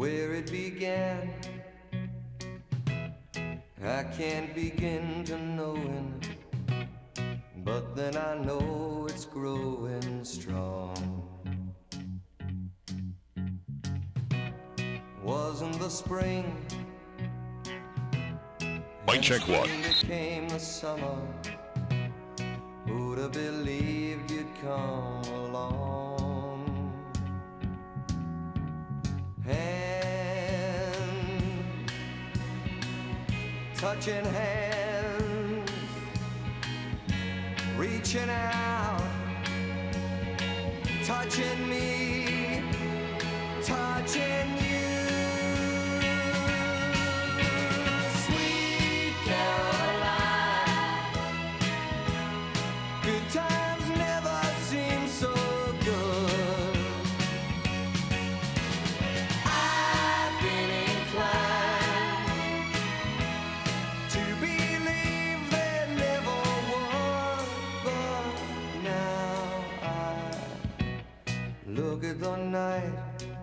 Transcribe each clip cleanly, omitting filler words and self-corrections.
where it began. I can't begin to knowing, but then I know it's growing strong. Wasn't the spring, mic check one. Became the summer. Who'd have believed you'd come along? Hand, touching hands, reaching out, touching me, touching you. Sweet Caroline, good times never seem so good. I've been inclined to believe there never was, but now I look at the night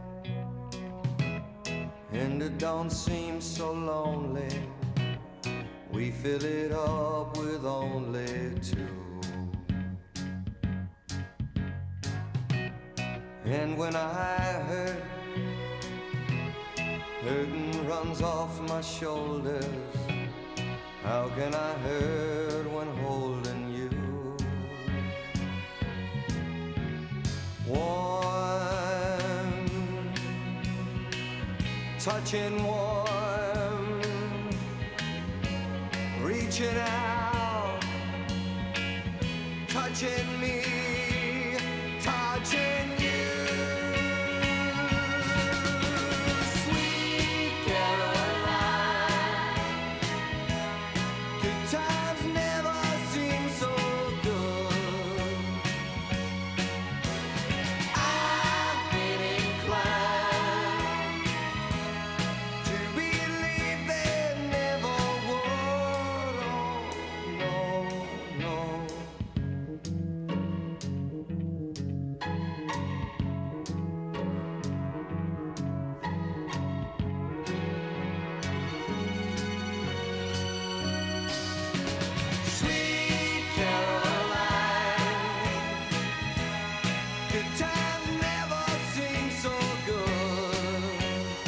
and it don't seem so lonely. We fill it up with only two. And when I hurt, hurting runs off my shoulders. How can I hurt when holding you? Warm, touching warm, reaching out, touching me, touching you. Sweet Caroline, good times never seem so good. I've been inclined to believe there never would. Oh, no, no. Sweet Caroline, good times never seem so good.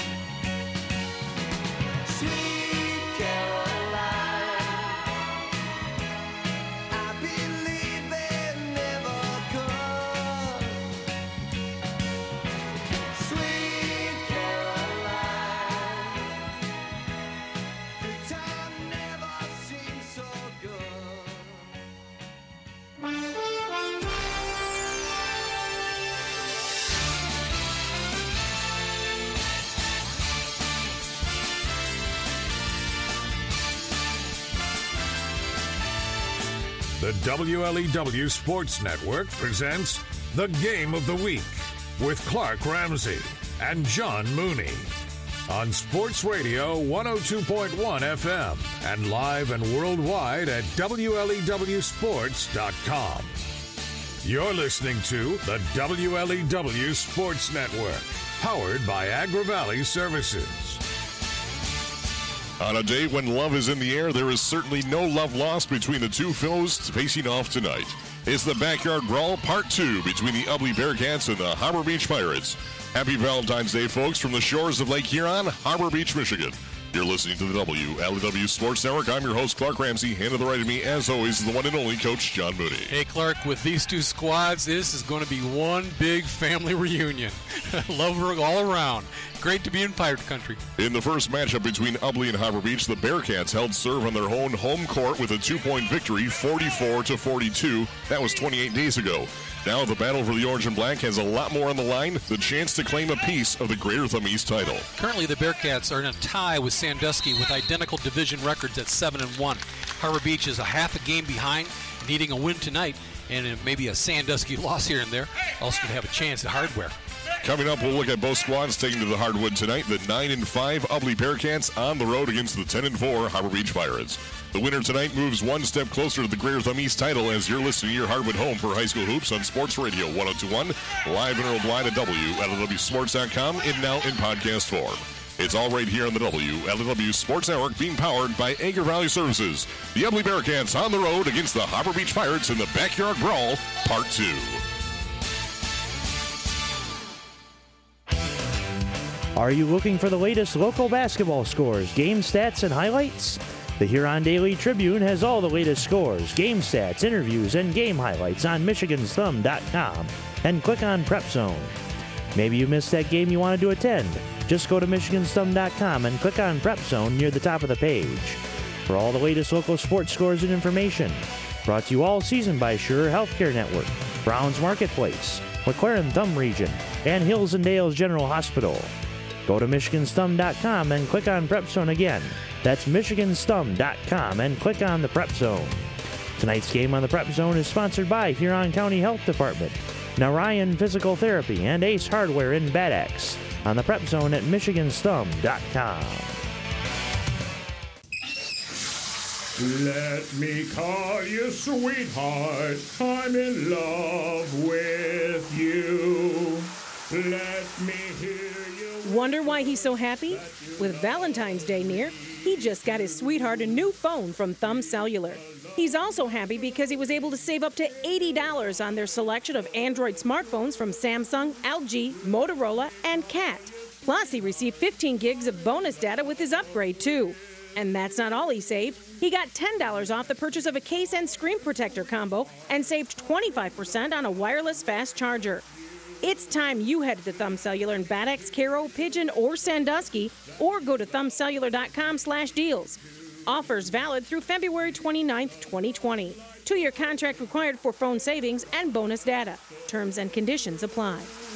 Sweet Caroline, I believe they never could. Sweet Caroline, good time never seems so good. The WLEW Sports Network presents The Game of the Week with Clark Ramsey and John Mooney on Sports Radio 102.1 FM and live and worldwide at WLEWsports.com. You're listening to the WLEW Sports Network, powered by Agra Valley Services. On a day when love is in the air, there is certainly no love lost between the two foes facing off tonight. It's the Backyard Brawl Part 2 between the Ubly Bearcats and the Harbor Beach Pirates. Happy Valentine's Day, folks, from the shores of Lake Huron, Harbor Beach, Michigan. You're listening to the WLEW Sports Network. I'm your host, Clark Ramsey, and to the right of me, as always, is the one and only Coach John Mooney. Hey, Clark, with these two squads, this is going to be one big family reunion. Love all around. Great to be in Pirate Country. In the first matchup between Ubly and Harbor Beach, the Bearcats held serve on their own home court with a 2-point victory, 44-42. That was 28 days ago. Now the battle for the Orange and Black has a lot more on the line, the chance to claim a piece of the Greater Thumb East title. Currently, the Bearcats are in a tie with Sandusky with identical division records at 7-1. Harbor Beach is a half a game behind, needing a win tonight, and maybe a Sandusky loss here and there. Also could have a chance at Hardware. Coming up, we'll look at both squads taking to the hardwood tonight. The 9-5 Ubly Bearcats on the road against the 10-4 Harbor Beach Pirates. The winner tonight moves one step closer to the Greater Thumb East title as you're listening to your hardwood home for high school hoops on Sports Radio 102.1, live and worldwide at WLEWSports.com, and now in podcast form. It's all right here on the WLEW Sports Network, being powered by Agri Valley Services. The Ubly Bearcats on the road against the Harbor Beach Pirates in the Backyard Brawl, Part 2. Are you looking for the latest local basketball scores, game stats, and highlights? The Huron Daily Tribune has all the latest scores, game stats, interviews, and game highlights on MichigansThumb.com and click on Prep Zone. Maybe you missed that game you wanted to attend. Just go to MichigansThumb.com and click on Prep Zone near the top of the page for all the latest local sports scores and information. Brought to you all season by Sure Healthcare Network, Browns Marketplace, McLaren Thumb Region, and Hills and Dales General Hospital. Go to MichigansThumb.com and click on Prep Zone again. That's MichigansThumb.com and click on the Prep Zone. Tonight's game on the Prep Zone is sponsored by Huron County Health Department, Narayan Physical Therapy, and Ace Hardware in Bad Axe on the Prep Zone at MichigansThumb.com. Let me call you sweetheart, I'm in love with you. Let me hear you. Wonder why he's so happy? With Valentine's Day near, he just got his sweetheart a new phone from Thumb Cellular. He's also happy because he was able to save up to $80 on their selection of Android smartphones from Samsung, LG, Motorola, and CAT. Plus, he received 15 gigs of bonus data with his upgrade, too. And that's not all he saved. He got $10 off the purchase of a case and screen protector combo and saved 25% on a wireless fast charger. It's time you headed to Thumb Cellular in Bad Axe, Caro, Pigeon, or Sandusky, or go to thumbcellular.com/deals. Offers valid through February 29th, 2020. 2-year contract required for phone savings and bonus data. Terms and conditions apply.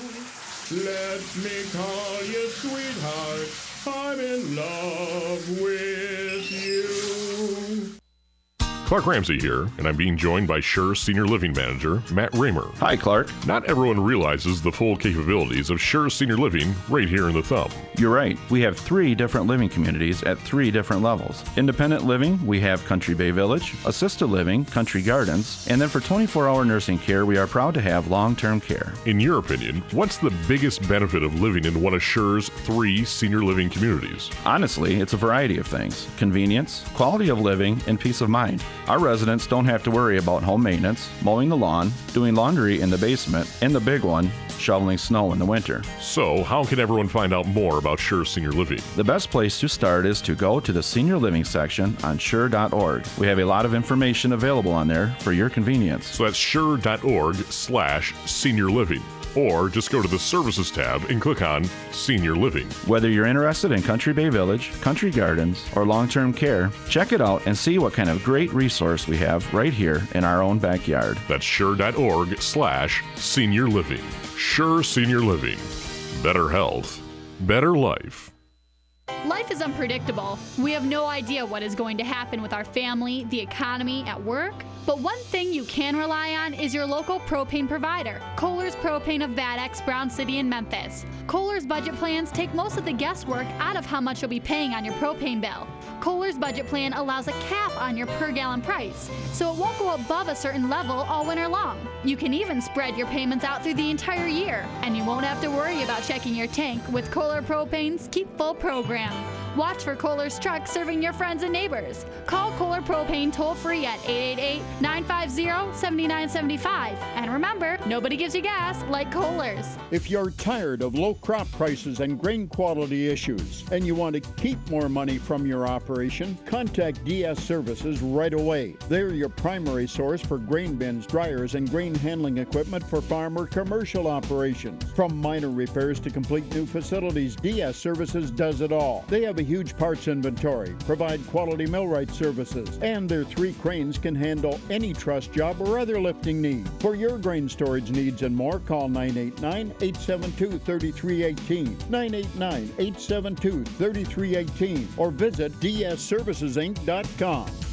Let me call you sweetheart, I'm in love with you. Clark Ramsey here, and I'm being joined by Sure Senior Living Manager Matt Raymer. Hi, Clark. Not everyone realizes the full capabilities of Sure Senior Living right here in the Thumb. You're right. We have 3 different living communities at 3 different levels. Independent living, we have Country Bay Village. Assisted living, Country Gardens. And then for 24-hour nursing care, we are proud to have long-term care. In your opinion, what's the biggest benefit of living in one of Sure's 3 senior living communities? Honestly, it's a variety of things. Convenience, quality of living, and peace of mind. Our residents don't have to worry about home maintenance, mowing the lawn, doing laundry in the basement, and the big one, shoveling snow in the winter. So, how can everyone find out more about Sure Senior Living? The best place to start is to go to the Senior Living section on sure.org. We have a lot of information available on there for your convenience. So that's sure.org/senior living. Or just go to the Services tab and click on Senior Living. Whether you're interested in Country Bay Village, Country Gardens, or long-term care, check it out and see what kind of great resource we have right here in our own backyard. That's sure.org/senior living. Sure Senior Living. Better health. Better life. Life is unpredictable. We have no idea what is going to happen with our family, the economy, at work. But one thing you can rely on is your local propane provider, Kohler's Propane of Bad Axe, Brown City, and Memphis. Kohler's budget plans take most of the guesswork out of how much you'll be paying on your propane bill. Kohler's budget plan allows a cap on your per gallon price, so it won't go above a certain level all winter long. You can even spread your payments out through the entire year, and you won't have to worry about checking your tank with Kohler Propane's Keep Full program. Watch for Kohler's trucks serving your friends and neighbors. Call Kohler Propane toll-free at 888-950-7975. And remember, nobody gives you gas like Kohler's. If you're tired of low crop prices and grain quality issues, and you want to keep more money from your operation, contact DS Services right away. They're your primary source for grain bins, dryers, and grain handling equipment for farm or commercial operations. From minor repairs to complete new facilities, DS Services does it all. They have a huge parts inventory, provide quality millwright services, and their 3 cranes can handle any truss job or other lifting need. For your grain storage needs and more, call 989-872-3318, 989-872-3318, or visit dsservicesinc.com.